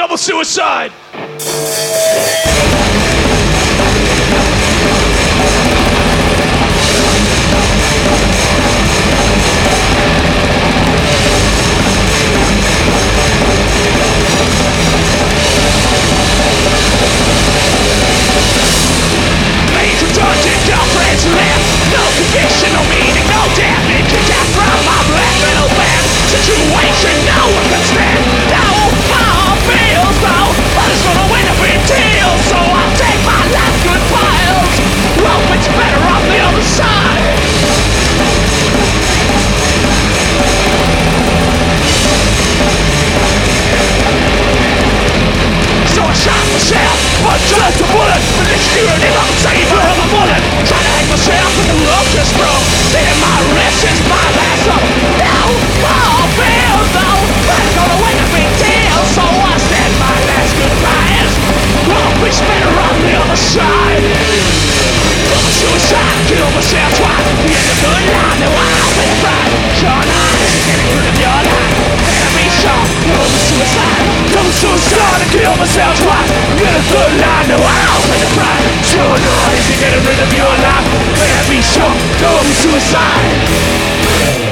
double suicide. Major dungeon, girlfriends left. No conviction, no meaning, no damage. Death from my black metal band. Situation no one can stand. Now how feels though, but it's gonna win a big deal. So I'll take my last good piles. Hope it's better on the other side. So I shot myself, but just a bullet. But this tyranny of a saver of a bullet. Trying to hang myself with the rope just broke. Then my wrist is my last hope. Now all feels though, but it's gonna win a big deal. So I said my last goodbyes. Hope it's better on the other side. Suicide, kill myself twice. The end of the line, now I'll pay the price. Your life is getting rid of your life. Enemy shot, kill the suicide. Suicide and kill myself twice. Get a good line, now I'll pay the price. Your life is getting rid of your life. Enemy shot, kill the suicide.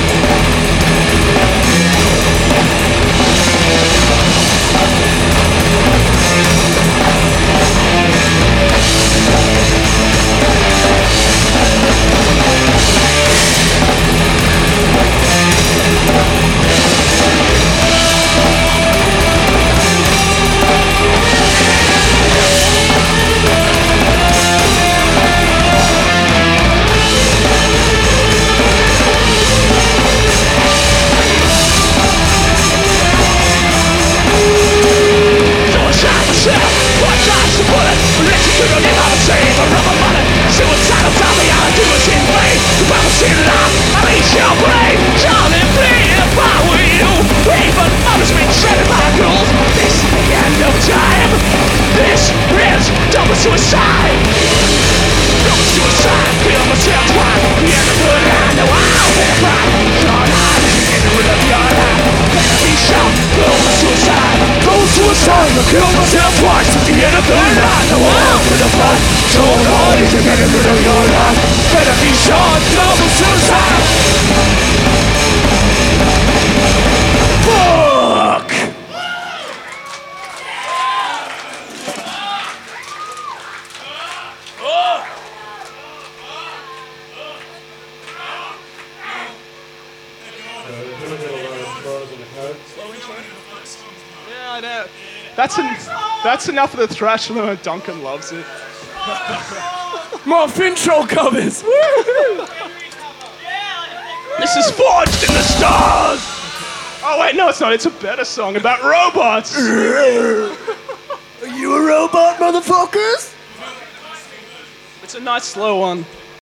Suicide! Double suicide, kill myself twice. The end of the line, now I'll pay the price. Your life is getting rid of your life. Enemy shot, double suicide. Double suicide, I kill myself twice. At the end of the line, now I'll pay the price. Your life is getting rid of your life. Enemy shot, double suicide. Fuck! Yeah, I know. That's enough of the thrash. Duncan loves it. More Fintroll covers. This is Forged in the Stars. Oh wait, no, it's not. It's a better song about robots. Are you a robot, motherfuckers? It's a nice slow one.